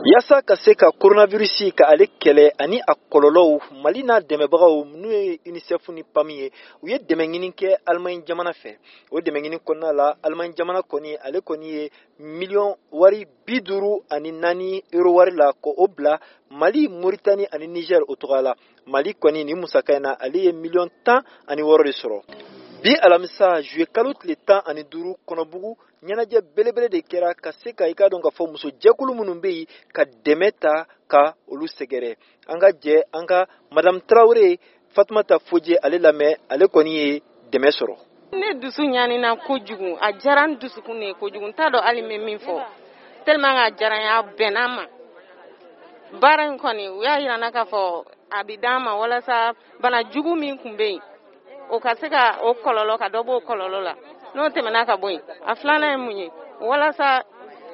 Yasa ka se ka coronavirus ka ale kɛlɛ ani a kɔlɔlɔw Mali n'a dɛmɛbagaw n'u ye UNICEF ni PAM ye u ye dɛmɛ ɲini kɛ Allemagne jamana fɛ. O dɛmɛ ɲini kɔnɔna la Allemagne jamana kɔni ale kɔni ye million wari 54 euro wari la ko o bila Mali, Mauritanie ani Niger o tɔgɔ la. Mali kɔni ni musaka in na ale ye million 16 de sɔrɔ. Bi alamisa juillet kalo tile 15 kɔnɔbugu ɲɛnajɛ belebele de kɛra ka se ka i ka dɔn ka fɔ muso jɛkulu minnu bɛ yen ka dɛmɛ ta ka olu sɛgɛrɛ. An ka jɛ an ka Madame Traoré Fatumata Fodje ale lamɛn ale kɔni ye dɛmɛ sɔrɔ. Ne dusu ɲanina kojugu a diyara n dusukun ye kojugu n t'a dɔn hali n bɛ min fɔ tellement a diyara n ye a bɛnna n ma. Baara in kɔni u y'a yira n na k'a fɔ a bɛ d'an ma walasa bana jugu min tun bɛ yen o ka se ka o kɔlɔlɔ ka dɔ bɔ o kɔlɔlɔ la n'o tɛmɛna ka bɔ yen a filanan ye mun ye walasa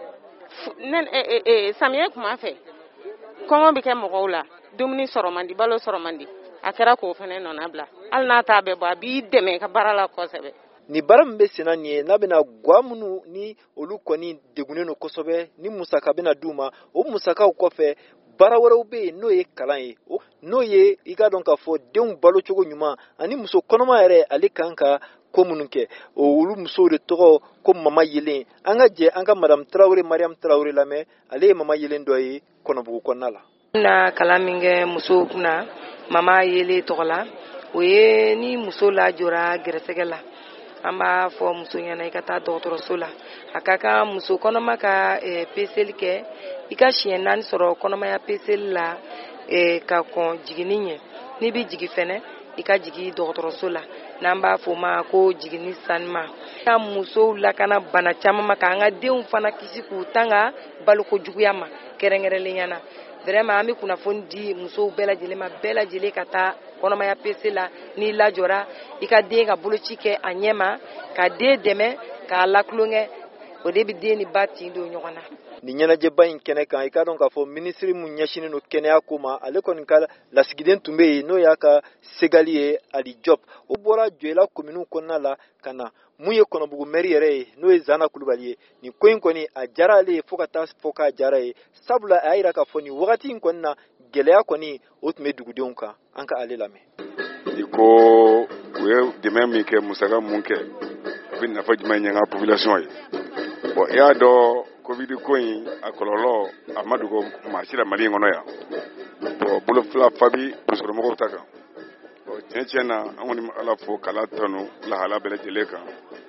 samiyɛ kuma fɛ kɔngɔ bɛ kɛ mɔgɔw la dumuni sɔrɔ man di balo sɔrɔ man di a kɛra k'o fana nɔna bila hali n'a t'a bɛɛ bɔ a b'i dɛmɛ ka baara la kosɛbɛ. Ni baara min bɛ senna nin ye n'a bɛna ga minnu ni olu kɔni degunnen don kosɛbɛ ni musaka bɛna d'u ma o musakaw kɔfɛ baara wɛrɛw bɛ yen n'o ye kalan ye n'o ye i ka dɔn k'a fɔ denw balo cogo ɲuman ani muso kɔnɔma yɛrɛ ale kan ka ko minnu kɛ olu musow de tɔgɔ ko Mama Yelen. An ka jɛ an ka Madame Traoré Mariam Traoré lamɛn ale ye Mama Yelen dɔ ye Kɔnɔbugu kɔnɔna la. Na kalan min kɛ musow kunna Mama Yelen tɔgɔ la o ye ni muso lajɔra gɛrɛsɛgɛ la an b'a fɔ muso ɲɛna i ka taa dɔgɔtɔrɔso la a ka kan muso kɔnɔma ka peseli kɛ i ka siɲɛ 4 sɔrɔ kɔnɔmaya peseli la ka kɔn jiginni ɲɛ n'i bɛ jigin fɛnɛ i ka jigin dɔgɔtɔrɔso la n'an b'a fɔ ma ko jiginni sanuma ka musow lakana bana caman ma k'an ka denw fana kisi k'u tanga baloko juguya ma kɛrɛnkɛrɛnnenya na vraiment an bɛ kunnafoni di musow bɛɛ lajɛlen ma bɛɛ lajɛlen ka taa kɔnɔmaya peseli la n'i lajɔra i ka den ka boloci kɛ a ɲɛ ma ka den dɛmɛ k'a lakulonkɛ o de bɛ den ni ba tin don ɲɔgɔn na. Ni ɲɛnajɛba in kɛnɛ kan i ka dɔn k'a fɔ minisiri mun ɲɛsinen don kɛnɛya ko ma ale kɔni ka lasigiden tun bɛ yen n'o y'a ka segali ye Ali Diop o bɔra Joyila commune kɔnɔna la ka na mun ye Kɔnɔbugu maire yɛrɛ ye n'o ye Zana Kulubali ye nin ko in kɔni a diyara ale ye fo ka taa fɔ k'a diyara ye sabula a y'a jira k'a fɔ nin wagati in kɔni na gɛlɛya kɔni o tun bɛ dugudenw kan an ka ale lamɛn. I ko u ye dɛmɛ min kɛ musaka mun kɛ u bɛ nafa jumɛn ɲɛ n ka population ye bon i y'a dɔn Covid ko in a kɔlɔlɔ a ma dogo maa si la Mali in kɔnɔ yan bon bolofila fa bi musokɔrɔmɔgɔw ta kan bon tiɲɛ na an kɔni bɛ Ala fo k'Ala tanu lahala bɛɛ lajɛlen kan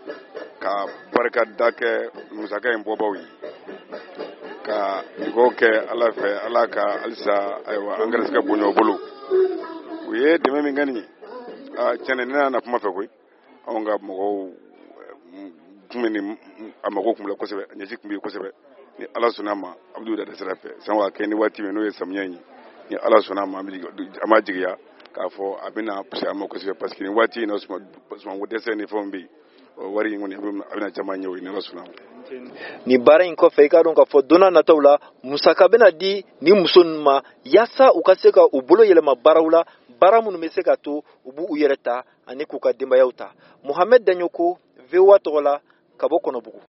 ka barikada kɛ musaka in bɔbaaw ye ka dugawu kɛ Ala fɛ Ala ka halisa ayiwa an garisigɛ bonya u bolo u ye dɛmɛ min kɛ nin ye tiɲɛ na ne nana kuma fɛ koyi anw ka mɔgɔw a mago kun bila kosɛbɛ a ɲɛsi kun bɛ yen kosɛbɛ ni Ala sɔnna a ma a bɛ da sira fɛ san waa kɛ ni waati min n'o ye samiyɛ ye ni Ala sɔnna a ma a ma jigiya k'a fɔ a bɛna pusaya a ma kosɛbɛ parce que ni waati in na sumanko dɛsɛ ni fɛnw bɛ yen wari in kɔni a bɛna caman ɲɛ o ye ni Ala sɔnna a ma. Ni baara in kɔfɛ i ka dɔn k'a fɔ don n'a nataw la musaka bɛna di ni muso ninnu ma yaasa u ka se ka u bolo yɛlɛma baaraw la baara minnu bɛ se ka to u b'u yɛrɛ ta ani k'u ka denbayaw ta. Mohamed Daɲoko VOA tɔgɔ la ka bɔ Kɔnɔbugu.